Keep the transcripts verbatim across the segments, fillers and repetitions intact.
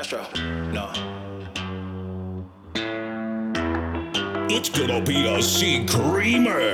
Castro. No. It's gonna be a sea creamer.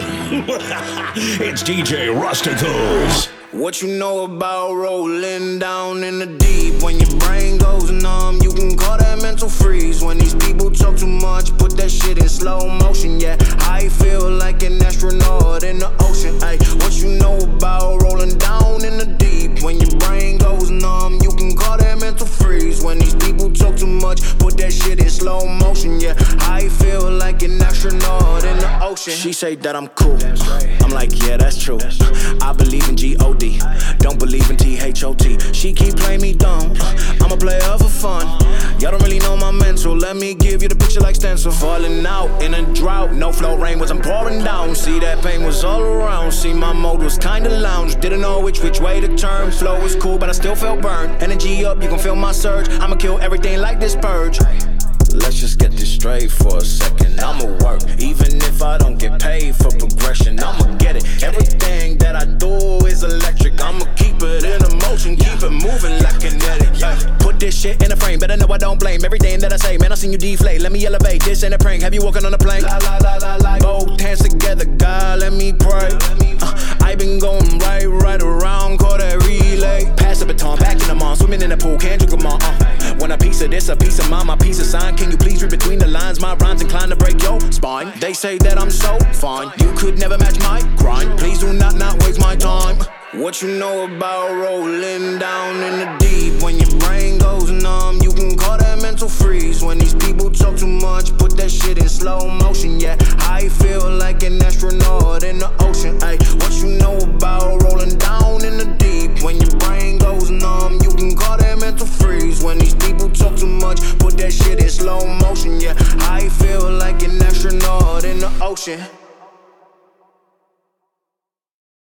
It's D J Rusticals. What you know about rolling down in the deep? When your brain goes numb, you can call that mental freeze. When these people talk too much, put that shit in slow motion. Yeah, I feel like an astronaut in the ocean. Ay, what you know about rolling down in the deep? When your brain goes numb, you can call that mental freeze. When these people talk too much, put that shit in slow motion. Yeah, I feel like an astronaut in the ocean. She say that I'm cool. I'm like, yeah, that's true. I believe in G O D, don't believe in T H O T. She keep playing me dumb, I'm a player for fun. Y'all don't really know my mental, let me give you the picture like stencil. Falling out in a drought, no flow, rain wasn't pouring down. See, that pain was all around, see, my mode was kinda lounge. Didn't know which which way to turn, flow was cool but I still felt burned. Energy up, you can feel my surge, I'ma kill everything like this purge. Let's just get this straight for a second. I'ma work, even if I don't get paid for progression. I'ma get it. Everything that I do is electric. I'ma keep it in a motion, keep it moving like kinetic. Yeah. Put this shit in a frame, better know I don't blame everything that I say. Man, I seen you deflate. Let me elevate. This ain't a prank. Have you walking on a plane? La la la la la. Both hands together, God, let me pray. Uh, I been going right, right around, call that relay. Pass the baton, back in the mall, swimming in the pool, can't drink them all. Uh, when a piece of this, a piece of mine, my piece of sign. Can you please read between the lines? My rhymes inclined to break your spine. They say that I'm so fine, you could never match my grind. Please do not not waste my time. What you know about rolling down in the deep? When your brain goes numb, you can call that mental freeze. When these people talk too much, put that shit in slow motion. Yeah, I feel like an astronaut in the ocean. Ay, what you know about rolling down in the deep? When your brain goes numb, you can call that mental freeze. When these people talk too much, put that shit in slow motion. Yeah, I feel like an astronaut in the ocean.